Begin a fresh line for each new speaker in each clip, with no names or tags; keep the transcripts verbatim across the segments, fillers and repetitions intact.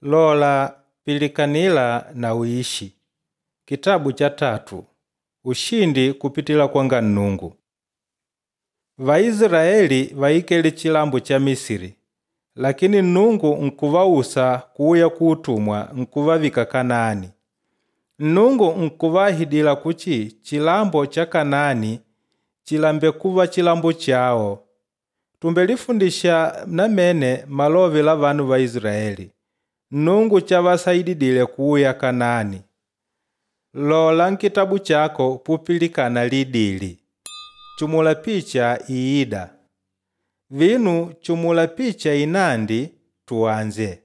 Lola pilikanila na uishi. Kitabu cha tatu. Ushindi kupitila kwanga Nnungu. Vaisraeli vaikele chilambo cha Misiri, lakini Nnungu nkuvausa kuuya kuutumwa nkuvavika Kanaani. Nnungu nkuvahidila kuchi chilambo cha Kanaani chilambe kuva chilambo chao. Tumbelifundisha namene malovi la vanu va Israeli. Nnungu chavasaididile kuuya Kanaani. Lola nkitabu chako pupilikana lidili. Chumula picha iida. Vinu chumula picha inandi tuanze.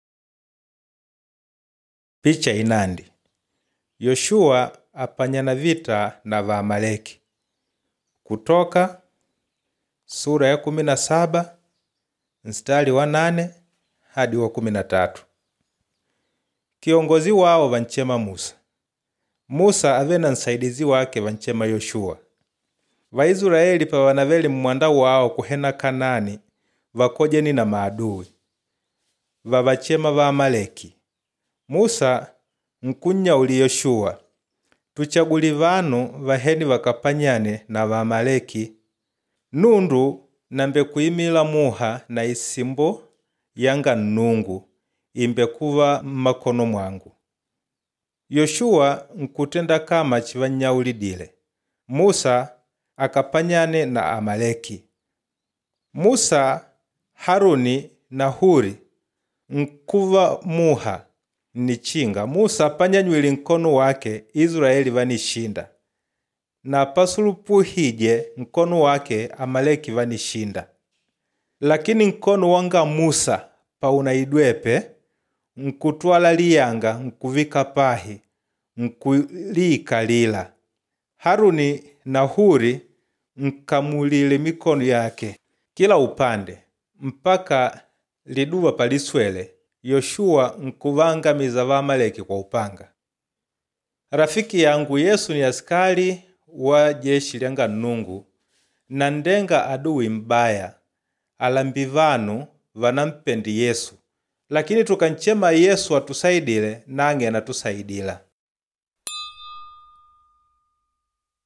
Picha inandi. Yoshua apanyana vita na Waamaleki. Kutoka sura ya kumi na saba mstari wa nane hadi wa kumi na tatu. Kiongozi wao vanchema Musa. Musa ave na nsaidizi wake vanchema Yoshua. Vaisraeli pa vanaveli mwanda wao kuhena Kanaani vakojeni na maadui. Vavachema Waamaleki. Musa nkunya uli Yoshua. Tuchaguli vanu vaheni vakapanyane na Waamaleki. Nundu nambe kuimila muha na isimbo yanga Nnungu imbe kuva makono mwangu. Yoshua nkutenda kama chivanyaulidile. Musa akapanyane na Amaleki. Musa, Haruni na Huri nkuva muha ni chinga. Musa apanyanywili nkono wake Israeli vanishinda. Na pasulupuhije nkono wake Amaleki vanishinda. Lakini nkono wanga Musa paunaidwepe nkutwala liyanga nkuvika pahi nkulika lila. Haruni na Huri nkamulile mikono yake kila upande mpaka liduva paliswele. Yoshua nkuvangamiza Waamaleki kwa upanga. Rafiki yangu, Yesu ni askari wa jeshi lyanga Nnungu na ndenga adui mbaya. Alambivanu vanampendi Yesu, lakini tukanchema Yesu atusaidile nange anatusaidila.